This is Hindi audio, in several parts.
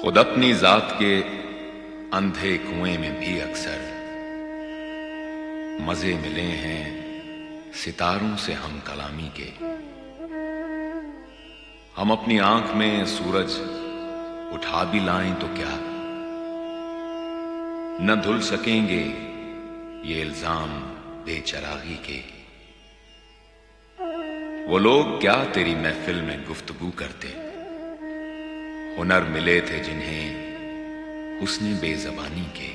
खुद अपनी जात के अंधे कुएं में भी अक्सर मजे मिले हैं सितारों से हम कलामी के। हम अपनी आंख में सूरज उठा भी लाएं तो क्या न धुल सकेंगे ये इल्जाम बेचरागी के। वो लोग क्या तेरी महफिल में गुफ्तगू करते, हुनर मिले थे जिन्हें हुस्ने बेज़बानी के।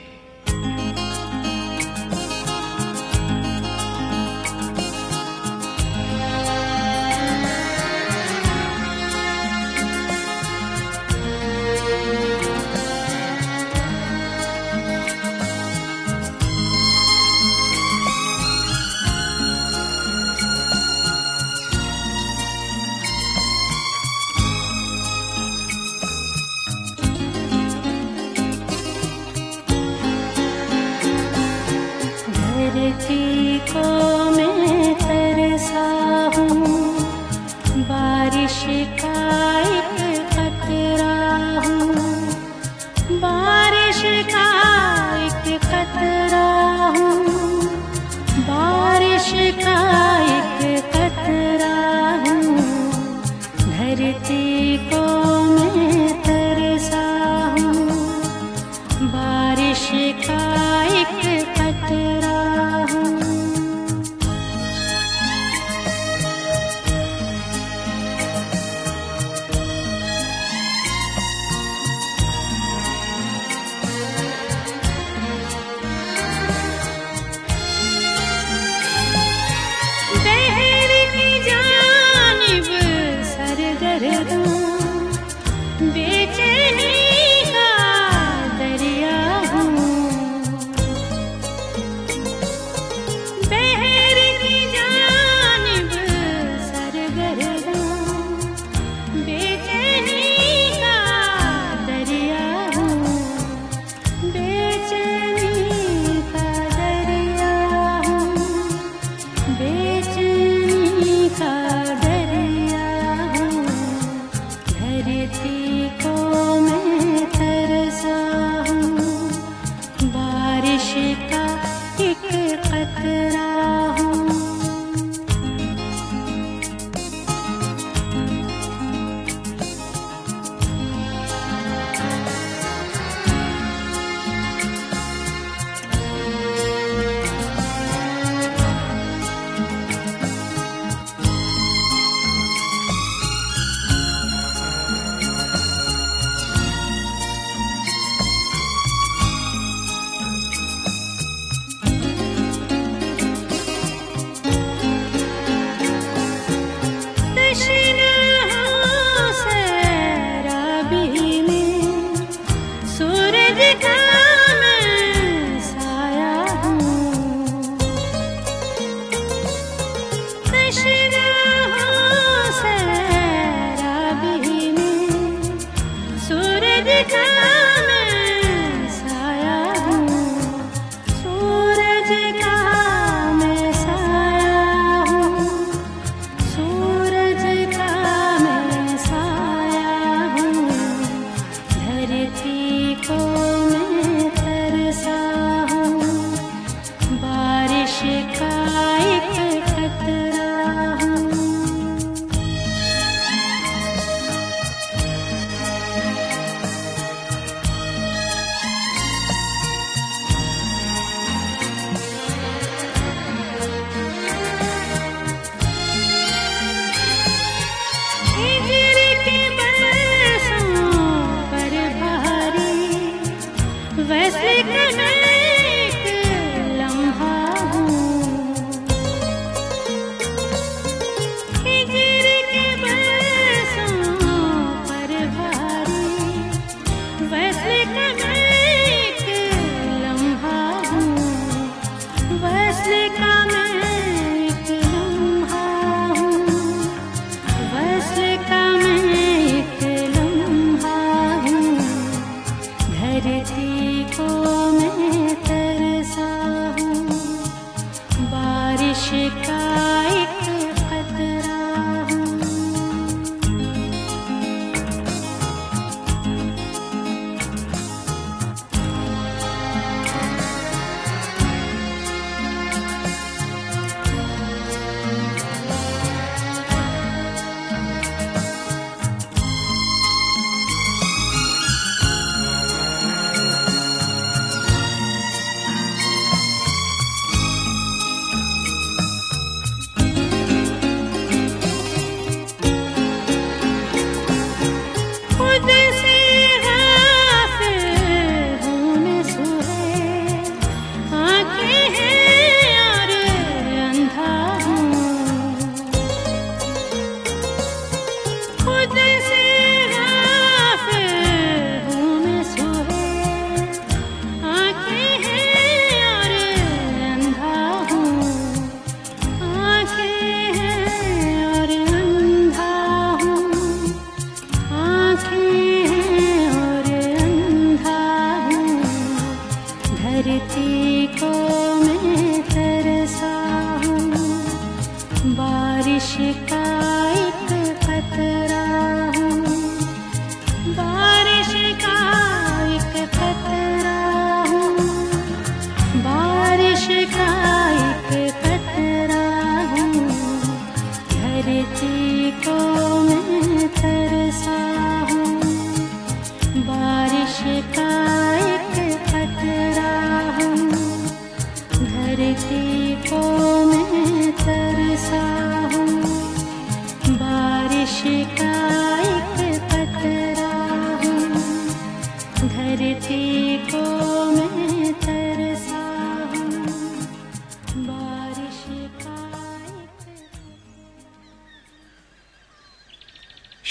धरती को मैं तरसा हूँ, बारिश का एक कतरा हूँ, बारिश का एक कतरा हूँ, बारिश का एक कतरा हूँ। धरती को मैं तरसा हूँ, बारिश का एक कतरा हूँ। बहर की जानिब सरगर्दों, बेचैनी का दरिया हूँ। बहर की जानिब सरगर्दों, बेचैनी का दरिया हूँ, बेचैनी का दरिया हूँ, बेचैनी का दरिया हूँ। धरती को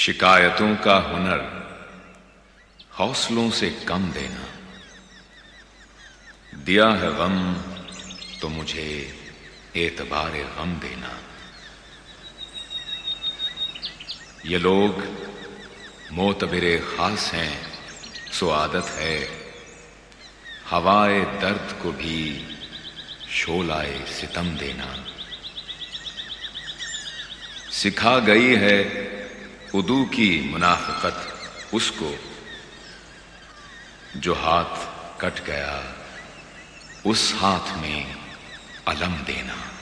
शिकायतों का हुनर हौसलों से कम देना। दिया है गम तो मुझे एतबारे गम देना। ये लोग मोतबिरे खास हैं, सो आदत है हवाए दर्द को भी शोलाए सितम देना। सिखा गई है उदू की मुनाफिकत उसको, जो हाथ कट गया उस हाथ में अलम देना।